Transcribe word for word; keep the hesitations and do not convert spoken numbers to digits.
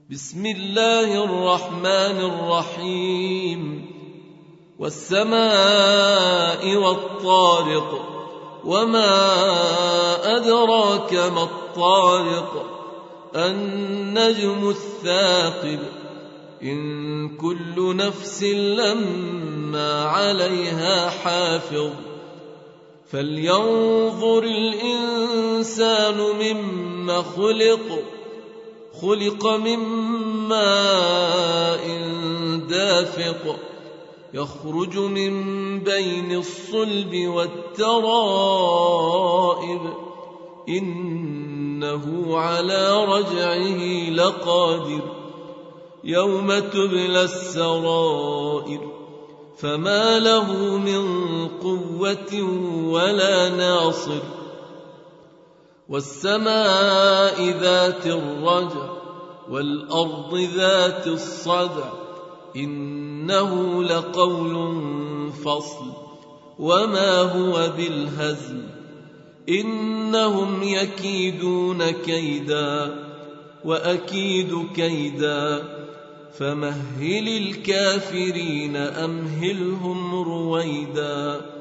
بسم الله الرحمن الرحيم والسماء والطارق وما أدراك ما الطارق النجم الثاقب إن كل نفس لما عليها حافظ فلينظر الإنسان مما خلق خلق من ماء دافق يخرج من بين الصلب والترائب إنه على رجعه لقادر يوم تبلى السرائر فما له من قوة ولا ناصر والسماء ذات الرجع والأرض ذات الصدع إنه لقول فصل وما هو بالهزل إنهم يكيدون كيدا وأكيد كيدا فمهل الكافرين أمهلهم رويدا.